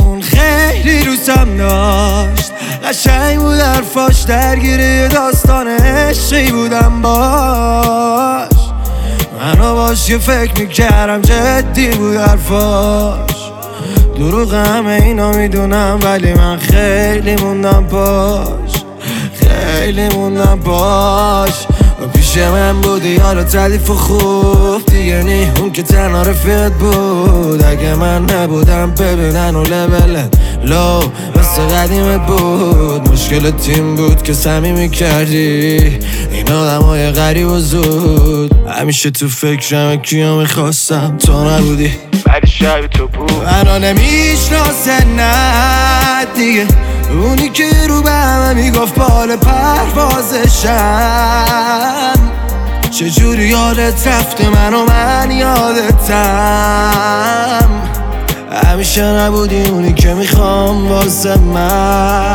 اون خیلی دوستم داشت، قشنگ بود حرفاش، درگیر داستان عشقی بودم باش. منو باش یه فکر میکردم جدی بود حرفاش، دروغ همه اینا میدونم ولی من خیلی موندم باش، خیلی موندم باش. و پیش من بودی حالا تعلیف و خوب دیگه نی، اون که تنها رفیقت بود. اگه من نبودم ببینن و لبلت لو مثل قدیمت بود. مشکل تیم بود که صمیمی کردی این آدمای غریب و زود. همیشه تو فکرم کیو میخواستم، تو نبودی ولی شب تو بود. منو نمیشناسه نه دیگه، اونی که رو به همه میگفت بال پروازشم. چجوری یادت رفته من یادتم. همیشه نبودی اونی که میخوام واسه من.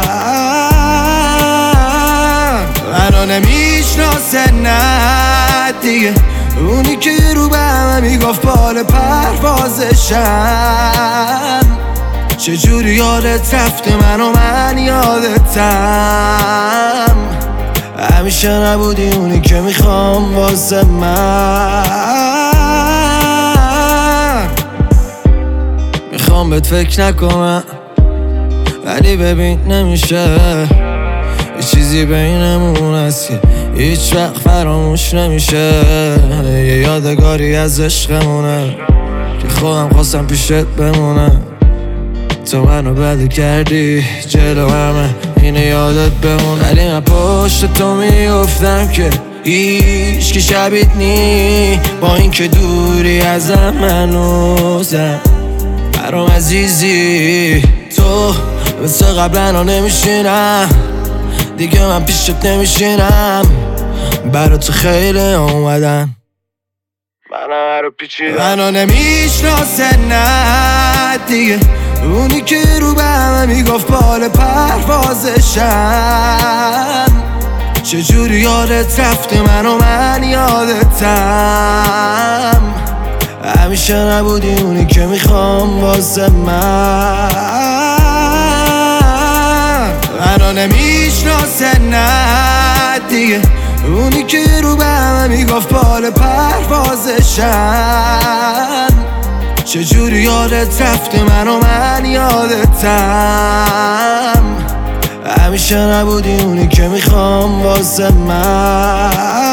منو نمیشناسه نه دیگه، اونی که رو به همه میگفت بال پروازشم. چجوری یادت رفته من یادتم. همیشه نبودی اونی که میخوام واسه من. میخوام بهت فکر نکنم ولی ببین نمیشه، یه چیزی بینمون هست که هیچ وقت فراموش نمیشه. یه یادگاری از عشقمونه که خودم خواستم پیشت بمونم. تو منو بده کردی جلو همه اینه یادت بمون. ولی من پشت تو میافتم که هیچ که شبیت نی، با این که دوری ازم هنوزم برام عزیزی. تو مثل قبلا نمیشینم دیگه، من پیشت نمیشینم. برا تو خیلی اومدم منم رو پیچیدم. منو نمیشناسه نه دیگه، اونی که رو به همه میگفت بال پروازشم. چجوری یادت رفته من یادتم. همیشه نبودی اونی که میخوام واسه من. منو نمیشناسه نه دیگه، اونی که رو به همه میگفت بال پروازشم. چجوری یادت رفته من یادتم. همیشه نبودی اونی که میخوام واسه من.